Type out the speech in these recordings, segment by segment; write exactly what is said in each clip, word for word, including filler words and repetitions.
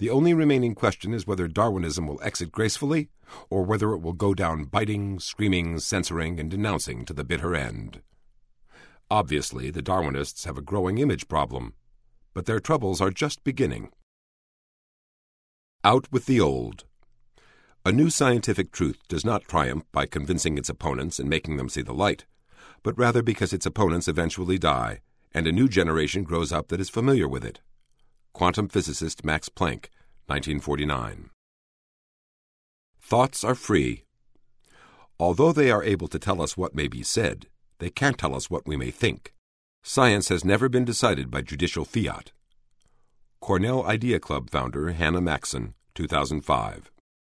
The only remaining question is whether Darwinism will exit gracefully, or whether it will go down biting, screaming, censoring, and denouncing to the bitter end. Obviously, the Darwinists have a growing image problem, but their troubles are just beginning. Out with the old. A new scientific truth does not triumph by convincing its opponents and making them see the light, but rather because its opponents eventually die, and a new generation grows up that is familiar with it. Quantum physicist Max Planck, nineteen forty-nine. Thoughts are free. Although they are able to tell us what may be said, they can't tell us what we may think. Science has never been decided by judicial fiat. Cornell Idea Club founder Hannah Maxon, two thousand five.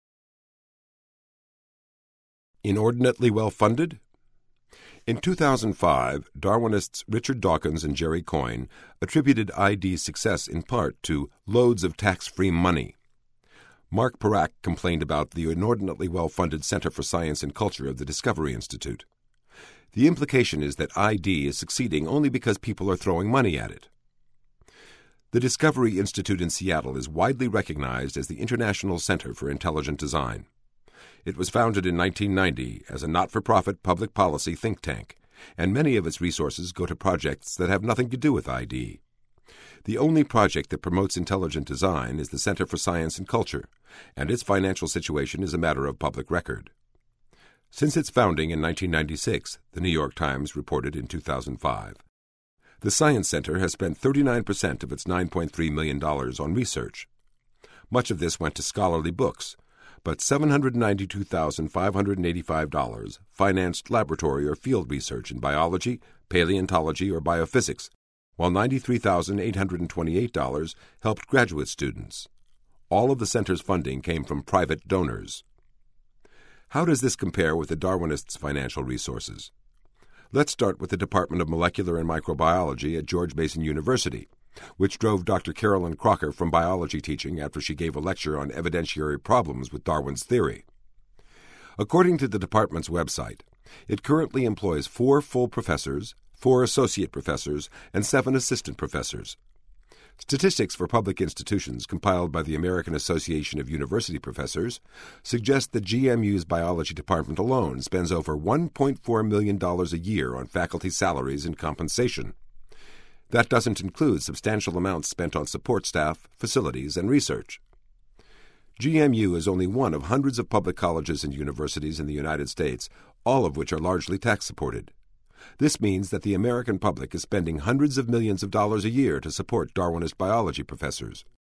Inordinately well-funded? In two thousand five, Darwinists Richard Dawkins and Jerry Coyne attributed I D's success in part to loads of tax-free money. Mark Parak complained about the inordinately well-funded Center for Science and Culture of the Discovery Institute. The implication is that I D is succeeding only because people are throwing money at it. The Discovery Institute in Seattle is widely recognized as the International Center for Intelligent Design. It was founded in nineteen ninety as a not-for-profit public policy think tank, and many of its resources go to projects that have nothing to do with I D. The only project that promotes intelligent design is the Center for Science and Culture, and its financial situation is a matter of public record. Since its founding in nineteen ninety-six, the New York Times reported in two thousand five, the Science Center has spent thirty-nine percent of its nine point three million dollars on research. Much of this went to scholarly books, but seven hundred ninety-two thousand five hundred eighty-five dollars financed laboratory or field research in biology, paleontology, or biophysics, while ninety-three thousand eight hundred twenty-eight dollars helped graduate students. All of the center's funding came from private donors. How does this compare with the Darwinists' financial resources? Let's start with the Department of Molecular and Microbiology at George Mason University, which drove Doctor Carolyn Crocker from biology teaching after she gave a lecture on evidentiary problems with Darwin's theory. According to the department's website, it currently employs four full professors, four associate professors, and seven assistant professors. Statistics for public institutions compiled by the American Association of University Professors suggest that G M U's biology department alone spends over one point four million dollars a year on faculty salaries and compensation. That doesn't include substantial amounts spent on support staff, facilities, and research. G M U is only one of hundreds of public colleges and universities in the United States, all of which are largely tax-supported. This means that the American public is spending hundreds of millions of dollars a year to support Darwinist biology professors.